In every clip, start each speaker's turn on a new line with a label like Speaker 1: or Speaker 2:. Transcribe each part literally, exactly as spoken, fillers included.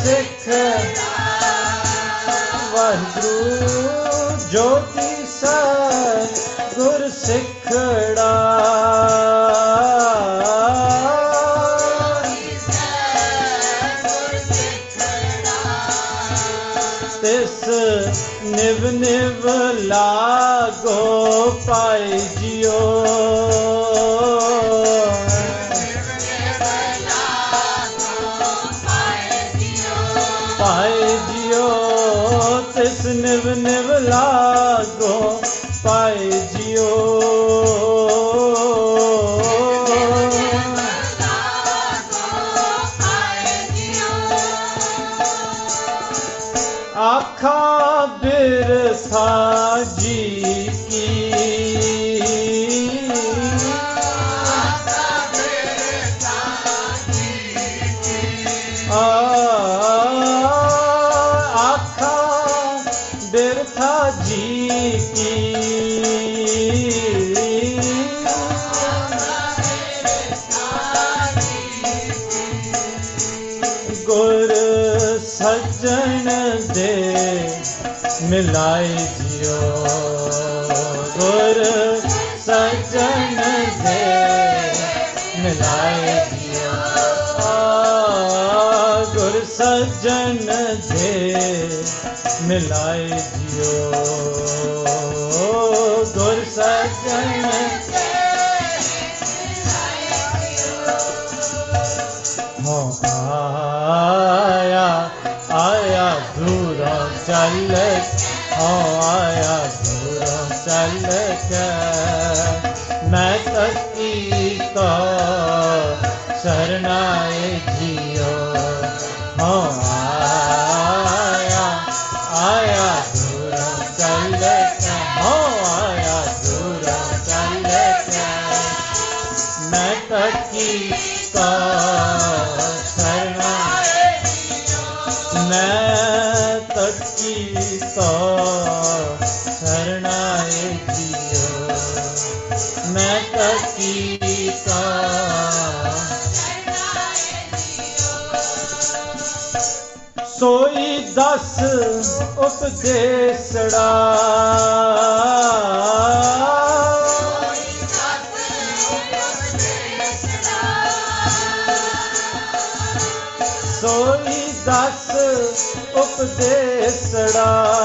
Speaker 1: सिख वाहिगुरु ज्योति सतगुर सिखड़ा तिस निव निव लागो पाई जियो पाई जियो तिस निव निव लागो पाई जियो आखा बिरथा जी की आ, आखा बिरथा जी की गुर सज्जन दे मिलाई जियो गुर सज्जन दे मिलाई जियो गुर सज्जन दे मिलाई जियो गुर सज्जन हो आया आया दूरों चल हो आया दूरों चल के मैं तकी तो शरणाए जियो हो आया आया दूरों चल के हो आया दूरों चल के मैं तकी तो मैं तकी तो शरणाए जियो मैं तकी तो सोई दस उपदेसड़ा सोई दस उपदेसड़ा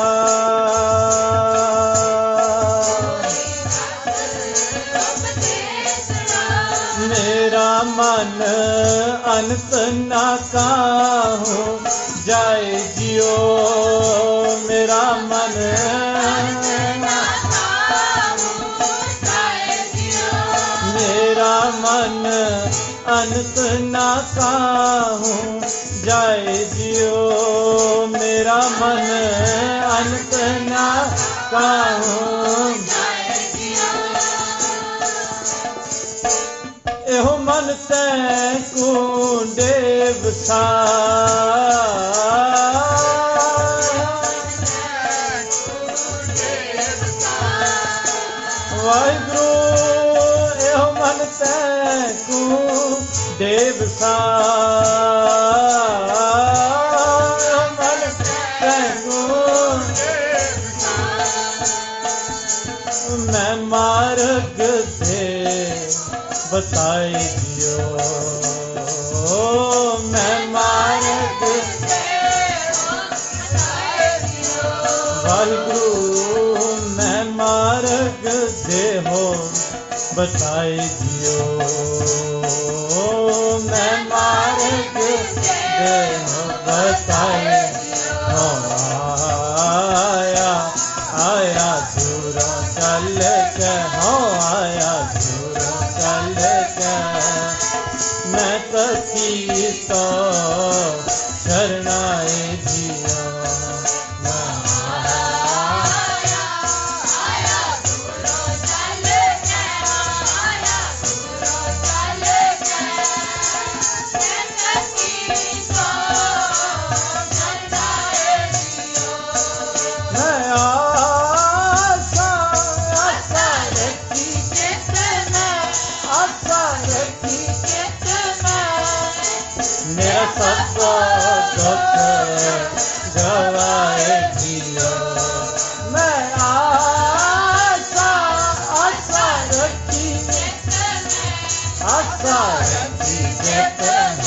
Speaker 1: मेरा मन अनंत ना काहूँ जाए जियो मेरा मन मेरा मन अनंत ना काहूँ जाए जियो मेरा मन अनंत ना काहूँ एहो मन तै कुंडे बसा वाहिगुरु एहो मन तै कुंडे बसा मैं मार्ग दे बताई दियो मैं मार्ग वाहिगुरु मैं मार्ग दे हो बताई दियो मैं मार्ग दे हो बताई हो आया आया दूरों चल के हो आया दूरों चल के मैं तकी तो शरणाए जियो मेरा सब दुख गवाए जियो। मैं आशा आशा रखी आशा रखी जत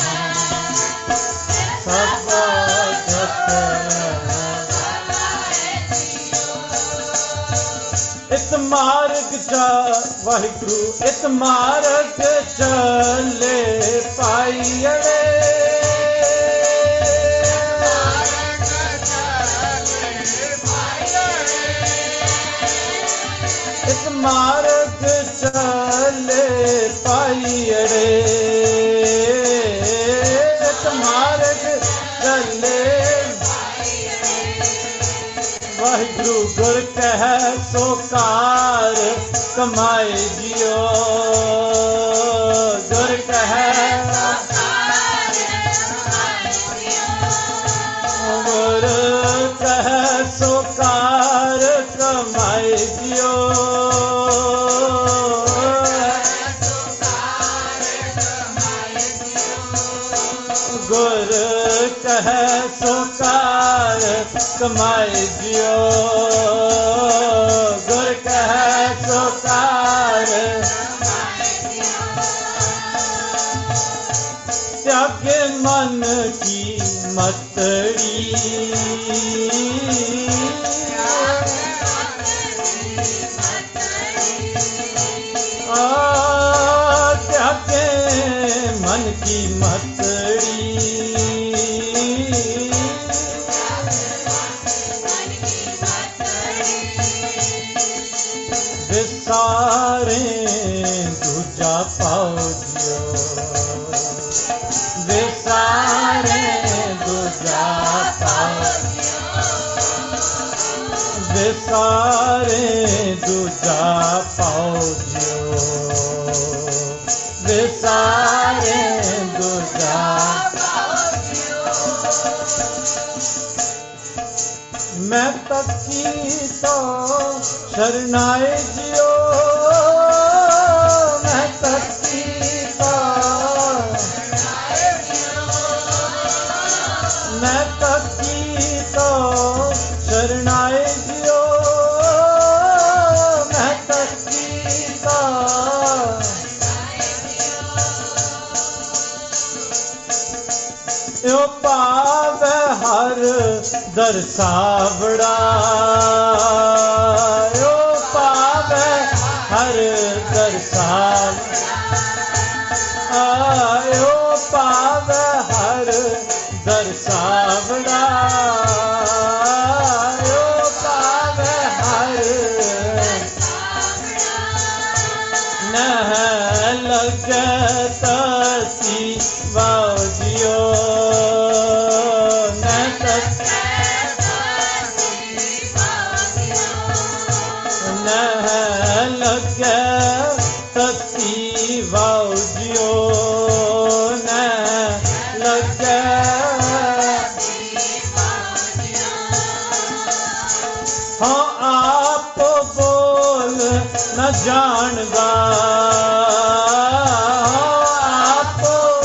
Speaker 1: सब दुख इत मार्ग चा वाहिगुरु इत मार्ग चले पाईड़े इत मार्ग चले पाईड़े इत मार्ग चले वाहिगुरु गुर कह सो कार कमाए जियो। गुर कह गुर कह सो कार कमाए जियो। गुर कह सो कार कमाए जियो। गुर कह सो कार त्यागे मन की मतड़ी आ त्यागे मन की मतड़ी विसारे दूजा पाओ जियो। विसारे दूजा पाओ विसारे दूजा पाओ जियो। विसारे दूजा मैं तकी तो शरणाए जियो। मैं तकी तो मैं तकी तो शरणाए जियो। मैं तकी तो यो पावे हर दरसावड़ा यो पावे हर दरसाव यो पावे हर दरसावड़ा यो पावे हर नह लगे तसी बाजियो। लगे तसी वाजियो न लगे हाँ आप बोल न जानगा आप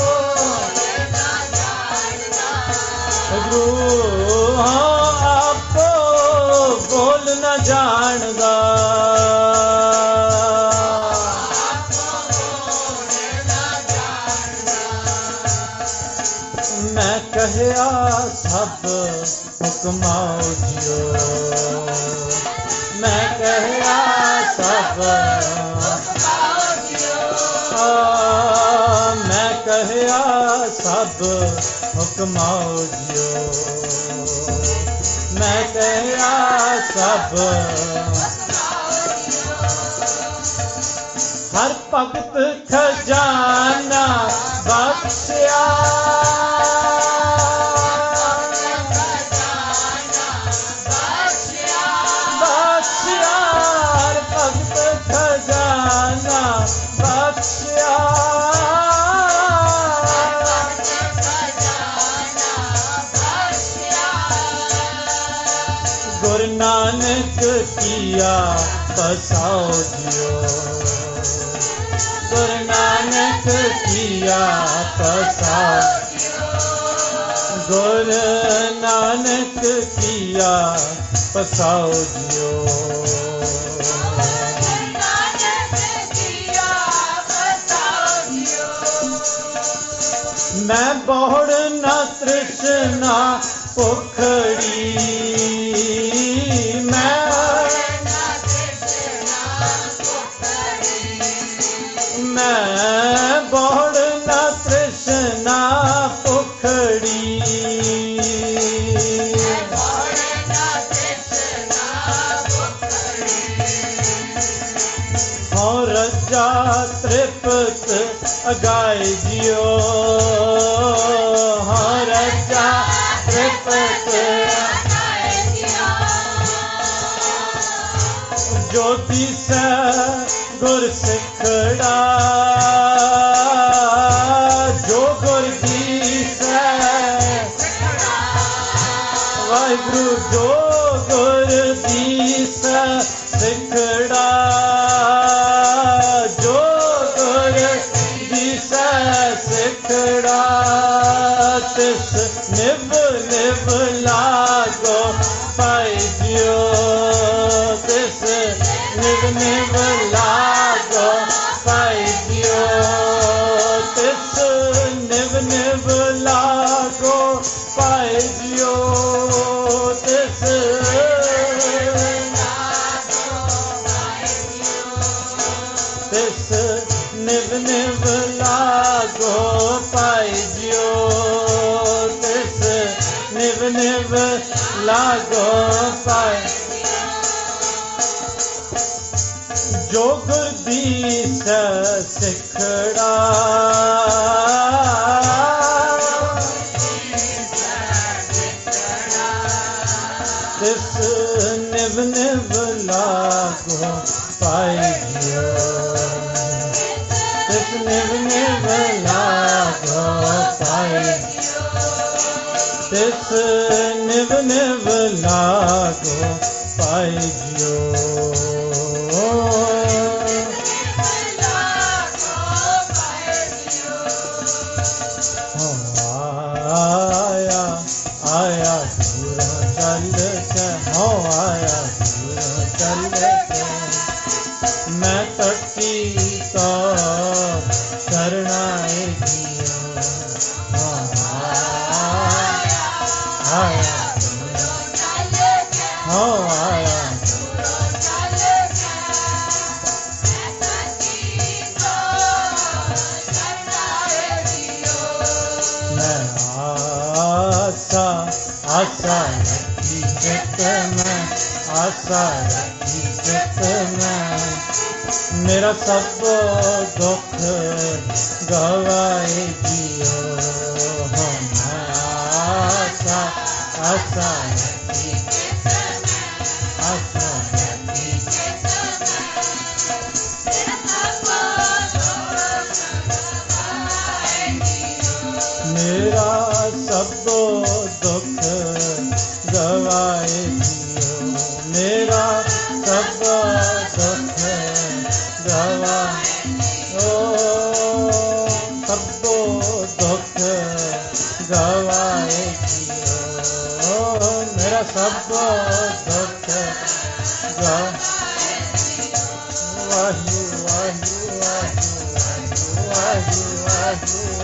Speaker 1: गुरु हाँ आप बोल न जानगा। मैं कहया सब हुक्माओ जियो। मैं कहया सब आ, मैं कहया सब हुक्माओ जियो। मैं कहया सब हर भगत खजाना बख्शिया। बख्शिया हर भगत खजाना बख्शिया। गुरु नानक किया बसाओ जियो। गुरु नानक किया बसाओ ਗੁਰ ਨਾਨਕ ਕੀਆ ਪਸਾਉ ਜਿਉ। ਮੈਂ ਬਹੁੜ ਨਾ ਤ੍ਰਿਸ਼ਨਾ ਭੁਖੜੀ, ਮੈਂ ਮੈਂ ਬਹੁੜ ਨਾ ਤ੍ਰਿਸ਼ਨਾ ਭੁਖੜੀ, ਹਉ ਰਜਾ ਤ੍ਰਿਪਤ ਅਗਾਏ ਜਿਉ, ਹਉ ਰਜਾ ਤ੍ਰਿਪਤ ਜੋ ਦਿਸੈ ਗੁਰ ਸਿਖੜਾ, ਜੋ ਗੁਰ ਦੀਸੈ ਵਾਹਿਗੁਰੂ, ਜੋ ਗੁਰ ਦੀਸੈ ਸਿਖੜਾ, ਜੋ ਗੁਰ ਦੀਸੈ ਸਿਖੜਾ, ਤਿਸ ਨਿਭ ਨਿਭ ਲਾਗੋ ਪਾਈ ਜਿਉ, ਤਿਸ ਨਿਭ ਨਿਭ ਲਾਗੋ ਪਾਈ ਜਿਉ, ਤਿਸ ਨਿਭ ਨਿਭ ਲਾਗੋ ਪਾਈ ਜਿਉ, ਤਿਸ ਤਿਸ ਨਿਭ ਨਿਭ ਲਾਗੋ ਪਾਈ ਜਿਉ, ਤਿਸ ਨਿਭ ਨਿਭ ਲਾਗੋ ਪਾਈ, ਜੋ ਗੁਰ ਦੀਸੈ ਸਿਖੜਾ, ਤਿਸ ਨਿਭ ਨਿਭ ਲਾਗੋ ਪਾਈ ਜਿਉ, ਤਿਸ ਨਿਭ ਨਿਭ ਲਾਗੋ ਪਾਈ, ਤਿਸ ਨਿਭ ਨਿਭ ਲਾਗੋ ਪਾਈ ਜਿਉ। ਆਇਆ ਆਇਆ ਦੂਰੋਂ ਚੱਲ ਕੇ, ਹਉ ਆਇਆ ਦੂਰੋਂ ਚੱਲ ਕੇ, ਮੈਂ ਤੱਕੀ ਤੋ ਸ਼ਰਣਾਏ ਜਿਉ, ਆਇਆ ਹਉ ਆਇਆ ਆਸਾ ਆਸਾ ਰੱਖੀ ਚਿਤ ਮੈਂ, ਆਸਾ ਰੱਖੀ ਚਿਤ ਮੈਂ, ਮੇਰਾ ਸਭ ਦੁੱਖ ਗਵਾਏ ਜਿਉ, ਮੈਂ ਆਸਾ ਆਸਾ ਰੱਖੀ ਚਿਤ ਮੈਂ, ਆਸਾ ਰੱਖੀ ਚਿਤ ਮੈਂ, ਮੇਰਾ ਸਭ ਦੁੱਖ ਗਵਾਏ ਜਿਉ, ਮੇਰਾ ਸਭ ਦੁੱਖ ਗਵਾਏ, ਓ ਸਭ ਦੁੱਖ ਗਵਾਏ ਜਿਉ, ਮੇਰਾ ਸਭ ਦੁੱਖ ਗਵਾਏ, ਵਾਹਿਗੁਰੂ ਵਾਹਿਗੁਰੂ ਵਾਹਿਗੁਰੂ ਵਾਹਿਗੁਰੂ ਵਾਹਿਗੁਰੂ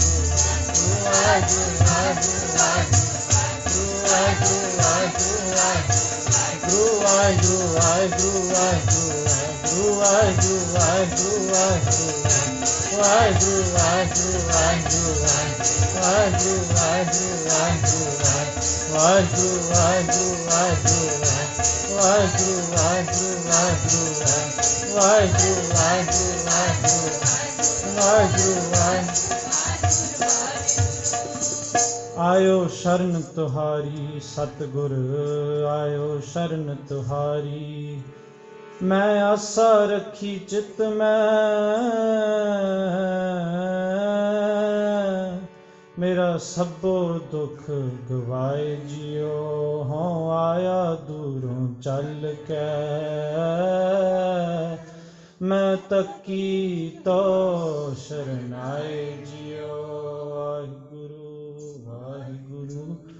Speaker 1: ਆਇਓ ਸ਼ਰਨ ਤੁਹਾਰੀ ਸਤਿਗੁਰ, ਆਇਓ ਸ਼ਰਨ ਤੁਹਾਰੀ, ਮੈਂ ਆਸਾ ਰੱਖੀ ਚਿਤ ਮੈਂ, ਮੇਰਾ ਸਭੋ ਦੁੱਖ ਗਵਾਏ ਜਿਉ, ਹਉ ਆਇਆ ਦੂਰੋਂ ਚੱਲ ਕੇ, ਮੈਂ ਤੱਕੀ ਤੋ ਸ਼ਰਨਾਏ ਜਿਉ। ਵਾਹਿਗੁਰੂ ਵਾਹਿਗੁਰੂ। ਗੁਰੂ